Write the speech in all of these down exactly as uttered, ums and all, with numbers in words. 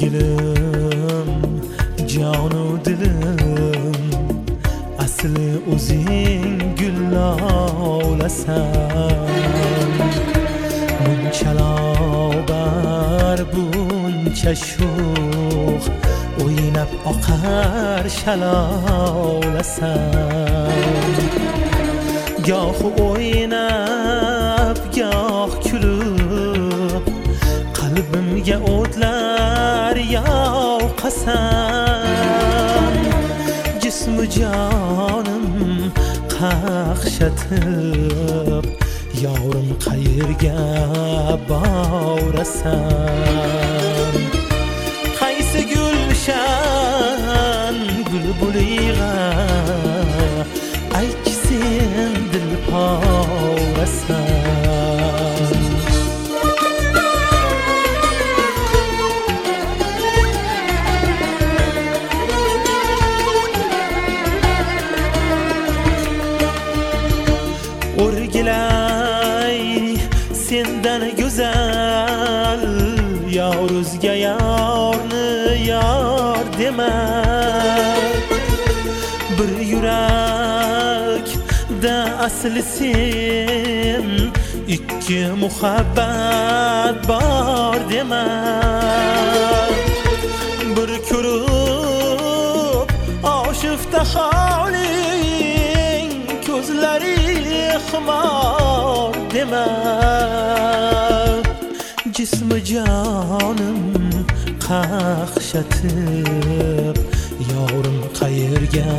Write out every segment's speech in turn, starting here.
sevgilim, jonu dilim, asli o'zing gullovlasan. Buncha lobar, buncha sho'x, o'ynab oqar shaloolasan. Goh o'ynab, goh kulib, qalbimga o'tlar yoqasan. Jismu jonim qaqshatib, yorim qayerga borasan? Qaysi gulshan bulbuliga aytchi sen dil porasan. O'rgilay sendan go'zal, yor o'zga yorni yor dema. Bir yurakda asli sen, ikki muhabbat bor dema. Bir ko'rib oshifta holing, ko'zlari xumor dema. Jismi jonim qaqshatib, yorim qayerga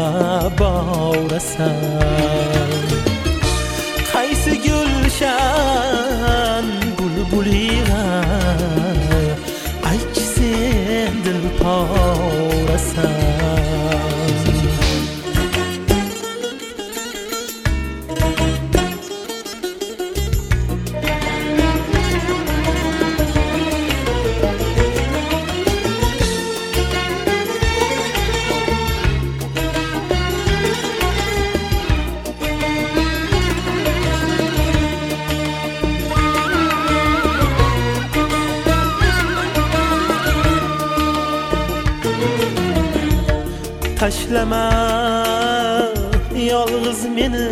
borasan? Qaysi gulshan bulbuliga aytchi sen dil porasan? Tashlama yolg'iz meni,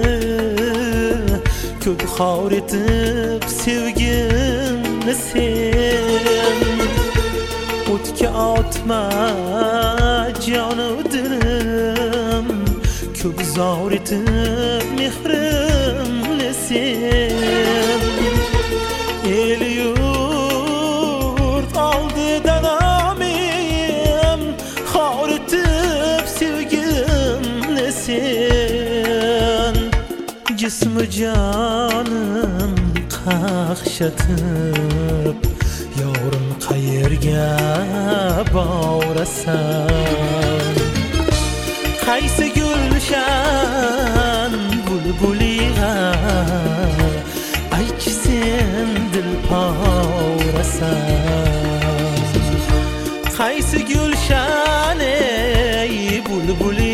ko'p xor etib sevgimni sen. O'tga otma jonu dilim, ko'p zor etib mehrimni sen. El yurt oldida nomim xor etib sevgimni sen. Jismi jonim qaqshatib, yorim qayerga borasan? Qaysi gulshan bulbuliga aytchi sen dil porasan? Qaysi gulshan ey bulbuli